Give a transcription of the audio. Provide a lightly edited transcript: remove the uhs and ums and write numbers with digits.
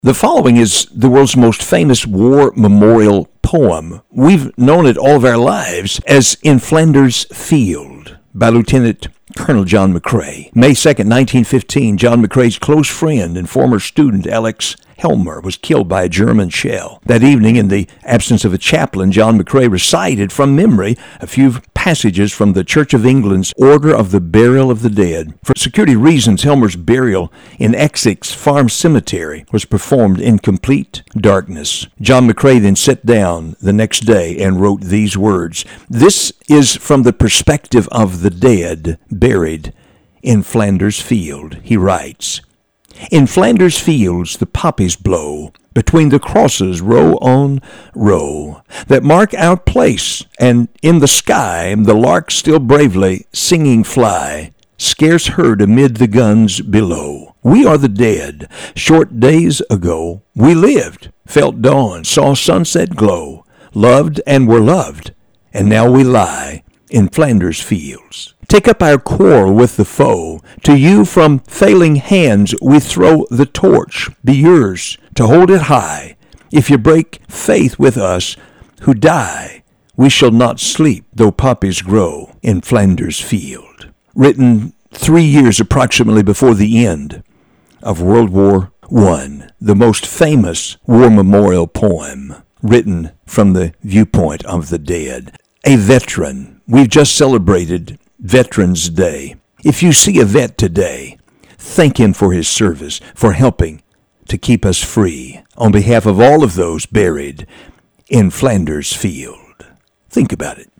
The following is the world's most famous war memorial poem. We've known it all of our lives as In Flanders Field by Lieutenant Colonel John McCrae. May 2nd, 1915, John McCrae's close friend and former student Alex Helmer was killed by a German shell. That evening, in the absence of a chaplain, John McCrae recited from memory a few passages from the Church of England's Order of the Burial of the Dead. For security reasons, Helmer's burial in Essex Farm Cemetery was performed in complete darkness. John McCrae then sat down the next day and wrote these words. This is from the perspective of the dead buried in Flanders Field, he writes. In Flanders fields the poppies blow, between the crosses row on row, that mark our place, and in the sky the larks still bravely singing fly, scarce heard amid the guns below. We are the dead. Short days ago we lived, felt dawn, saw sunset glow, loved and were loved, and now we lie in Flanders fields. Take up our quarrel with the foe. To you from failing hands we throw the torch. Be yours to hold it high. If you break faith with us who die, we shall not sleep though poppies grow in Flanders Field. Written 3 years approximately before the end of World War I, the most famous war memorial poem written from the viewpoint of the dead. A veteran. We've just celebrated Veterans Day. If you see a vet today, thank him for his service, for helping to keep us free, on behalf of all of those buried in Flanders Field. Think about it.